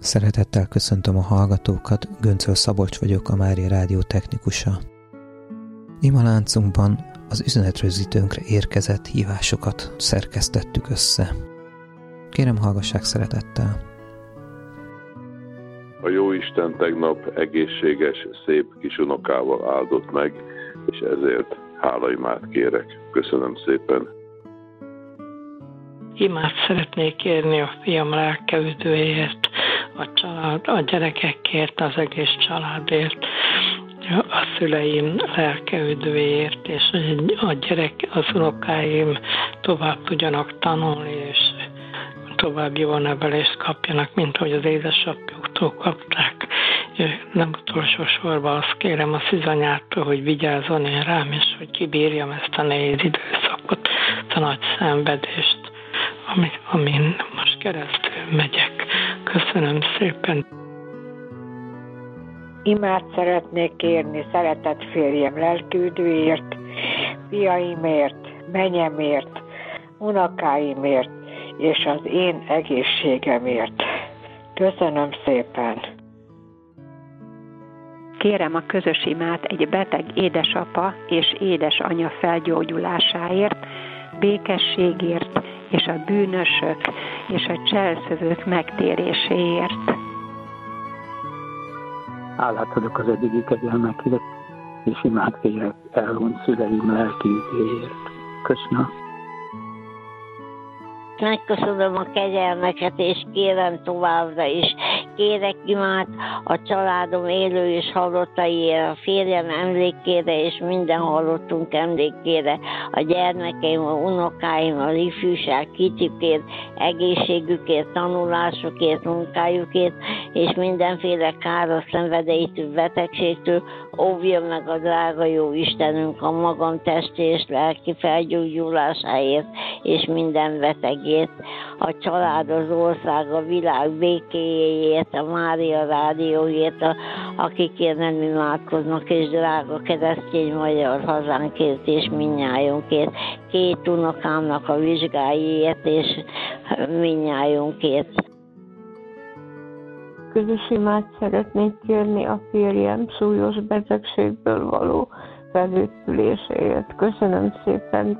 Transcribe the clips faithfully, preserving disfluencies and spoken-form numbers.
Szeretettel köszöntöm a hallgatókat, Göncöl Szabolcs vagyok, a Mária Rádió technikusa. Imaláncunkban az üzenetrögzítőnkre érkezett hívásokat szerkesztettük össze. Kérem, hallgassák szeretettel! A Jóisten tegnap egészséges, szép kisunokával áldott meg, és ezért hálaimát kérek. Köszönöm szépen! Imát szeretnék kérni a fiam lelkeüdvéért, a család, a gyerekekért, az egész családért, a szüleim lelkeüdvéért, és a gyerek, az unokáim tovább tudjanak tanulni, és tovább jó nevelést kapjanak, mint ahogy az édesapjuktól kapták. Nem utolsó sorban azt kérem a szűzanyától, hogy vigyázzon én rám, és hogy kibírjam ezt a nehéz időszakot, ezt a nagy szenvedést, ami, amin most keresztül megyek. Köszönöm szépen. Imát szeretnék kérni szeretett férjem lelkiüdvéért, fiaimért, menyemért, unokáimért, és az én egészségemért. Köszönöm szépen. Kérem a közös imát egy beteg édesapa és édesanya felgyógyulásáért, békességért és a bűnösök és a cselszövők megtéréséért. Hálát adok az eddigi kegyelmekért, és imát kérek elhunyt szüleim lelkiüdvéért. Köszönöm. Megköszönöm a kegyelmeket, és kérem továbbra is. Kérek imát a családom élő és halottaiért, a férjem emlékére, és minden halottunk emlékére, a gyermekeim, a unokáim, a ifjúság kicsikért, egészségükért, tanulásukért, munkájukért, és mindenféle káros szenvedélytől, betegségtől óvja meg a drága jó Istenünk a magam testi és lelki felgyógyulásáért, és minden betegért, a család, az ország, a világ békéjéért, a Mária Rádióért, a, akikért nem imádkoznak, és drága keresztény magyar hazánkért és mindnyájunkért, két unokámnak a vizsgáiért és mindnyájunkért. Közös imát szeretnék kérni a férjem súlyos betegségből való felépüléséért. Köszönöm szépen!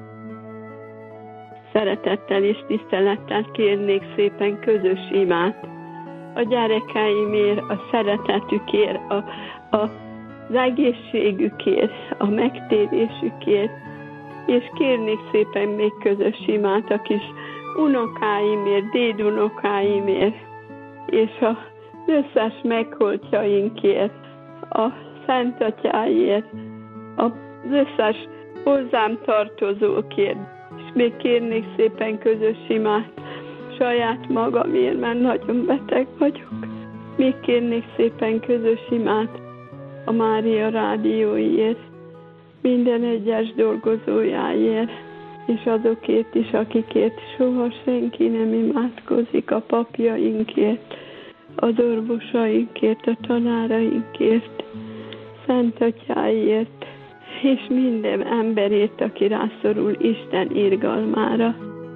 Szeretettel és tisztelettel kérnék szépen közös imát a gyerekeimért, a szeretetükért, a, a, az egészségükért, a megtérésükért, és kérnék szépen még közös imát a kis unokáimért, dédunokáimért, és az összes megholtjainkért, a Szent Atyáért, az összes hozzám tartozókért. És még kérnék szépen közös imát saját magamért, mert nagyon beteg vagyok. Még kérnék szépen közös imát a Mária Rádióért, minden egyes dolgozójáért, és azokért is, akikért soha senki nem imádkozik, a papjainkért, az orvosainkért, a tanárainkért, Szent Atyáért, és minden emberért, aki rászorul Isten irgalmára.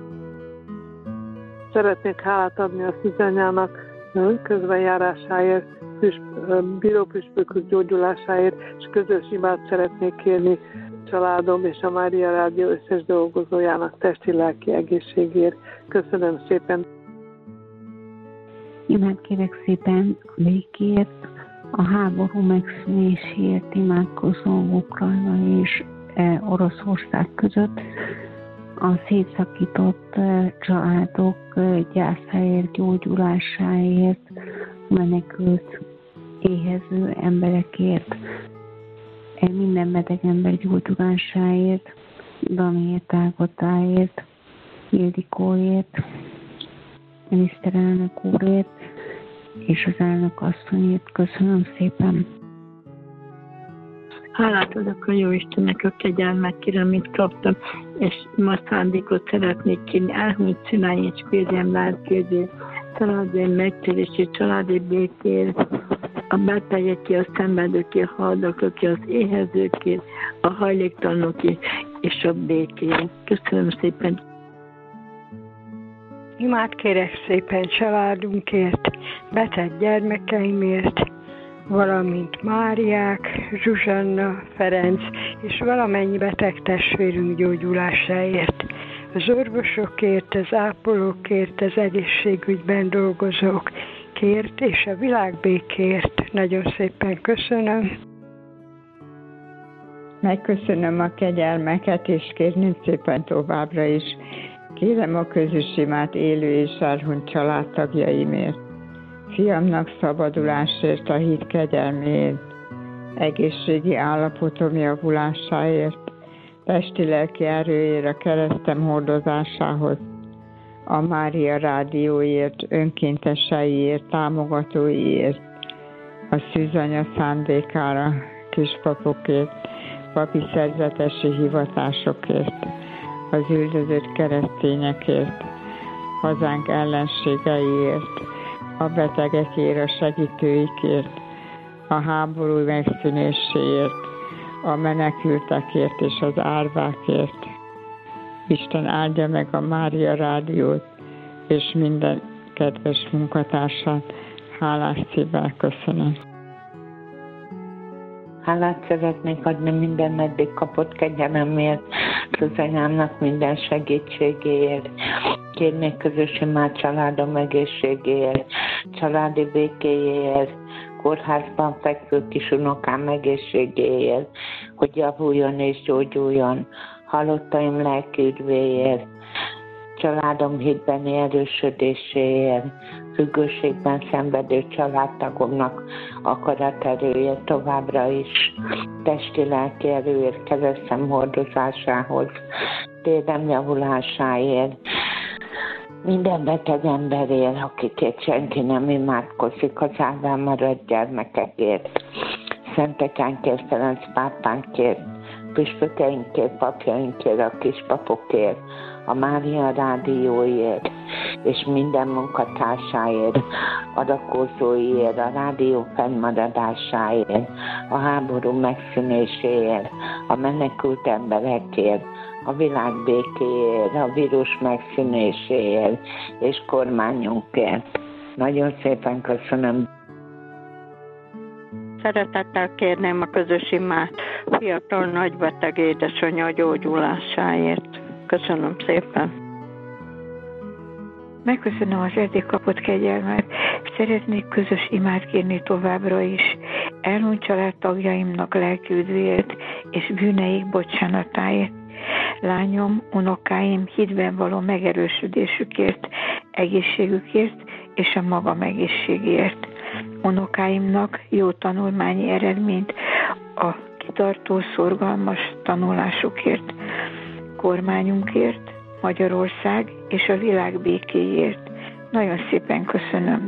Szeretnék hálát adni a szűzanyának közbenjárásáért, bírópüspökök gyógyulásáért, és közös imát szeretnék kérni családom és a Mária Rádió összes dolgozójának testi-lelki egészségért. Köszönöm szépen! Imát kérek szépen a békért, a háború megszűnéséért imádkozom Ukrajna és Oroszország között, a szétszakított családok gyászáért, gyógyulásáért, menekült, éhező emberekért, minden beteg ember gyógyulásáért, Daniért, Ágotáért, Ildikóért, miniszterelnök úrért, és az elnök asszonyért. Köszönöm szépen! Hálát adok a Jóistennek a kegyelmekére, amit kaptam, és ma szándékot szeretnék kérni, elhunyt szüleim és férjem lelkiüdvéért, családi megtérésért, családi békért, a betegekért, a szenvedőkért, a haldoklókért, az éhezőkért, a hajléktalanokért és a békért. Köszönöm szépen! Imát kérek szépen családunkért, beteg gyermekeimért, valamint Máriák, Zsuzsanna, Ferenc és valamennyi beteg testvérünk gyógyulásáért. Az orvosokért, az ápolókért, az egészségügyben dolgozók kért és a világbékért. Nagyon szépen köszönöm. Megköszönöm a kegyelmeket, és kérném szépen továbbra is. Kérem a közös imát élő és elhunyt családtagjaimért, fiamnak szabadulásért, a hit kegyelméért, egészségi állapotom javulásáért, testi-lelki erőért, a keresztem hordozásához, a Mária Rádióért, önkénteseiért, támogatóiért, a szűzanya szándékára, kispapokért, papi szerzetesi hivatásokért, az üldözött keresztényekért, hazánk ellenségeiért, a betegekért, a segítőikért, a háború megszűnéséért, a menekültekért és az árvákért. Isten áldja meg a Mária Rádiót és minden kedves munkatársát. Hálás szívvel köszönöm. Hálát szeretnék adni minden eddig kapott kegyelemért, Szuzanyámnak minden segítségéért. Kérnék közös imát családom egészségéért, családi békéjéért, kórházban fekvő kis unokám egészségéért, hogy javuljon és gyógyuljon, halottaim lelki üdvéért, családom hitbeni erősödéséért, függőségben szenvedő családtagomnak akaraterőért továbbra is, testi-lelki erőért, keresztem hordozásához, térem javulásáért, minden beteg emberért, akikért senki nem imádkozik, az árván maradt gyermekekért, szentekánkért, Ferenc pápánkért, püspökeinkért, papjainkért, a kispapokért, a Mária Rádióért, és minden munkatársáért, adakozóiért, a rádió fennmaradásáért, a háború megszűnéséért, a menekült emberekért, a világ békéért, a vírus megszűnéséért, és kormányunkért. Nagyon szépen köszönöm. Szeretettel kérném a közös imát fiatal nagybeteg édesanyja gyógyulásáért. Köszönöm szépen. Megköszönöm az eddig kapott kegyelmet. Szeretnék közös imát kérni továbbra is. Elhunyt családtagjaimnak lelki üdvéért és bűneik bocsánatáért. Lányom, unokáim hitben való megerősödésükért, egészségükért és a magam egészségért. Unokáimnak jó tanulmányi eredményt a kitartó, szorgalmas tanulásukért, kormányunkért, Magyarország és a világ békéért. Nagyon szépen köszönöm.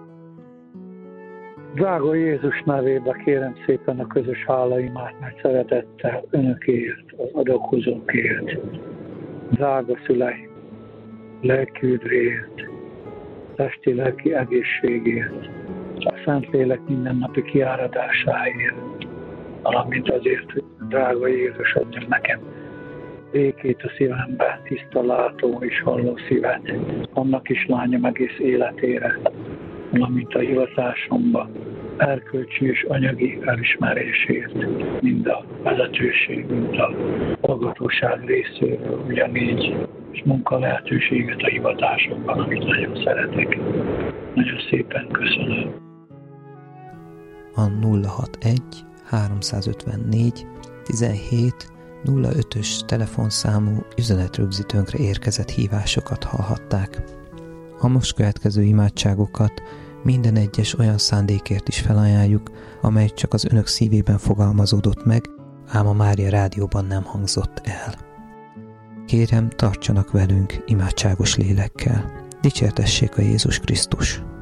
Drága Jézus nevébe kérem szépen a közös hálaimát, nagy szeretettel önökért, az adakozókért, drága szüleim, lelki üdvéért, testi-lelki egészségért, a Szentlélek mindennapi kiáradásáért, valamint azért, hogy drága Jézus adja nekem békét a szívembe, tiszta látó és halló szívet, annak kislányom egész életére, valamint a hivatásomba, erkölcsi és anyagi elismerésért, mind a vezetőség, mind a hallgatóság részéről, ugyanígy, és munka lehetőséget a hivatásokban, amit nagyon szeretek. Nagyon szépen köszönöm. A nulla hatvanegy háromszázötvennégy tizenhét nulla ötös telefonszámú üzenetrögzítőnkre érkezett hívásokat hallhatták. A most következő imádságokat minden egyes olyan szándékért is felajánljuk, amely csak az önök szívében fogalmazódott meg, ám a Mária Rádióban nem hangzott el. Kérem, tartsanak velünk imádságos lélekkel. Dicsértessék a Jézus Krisztus!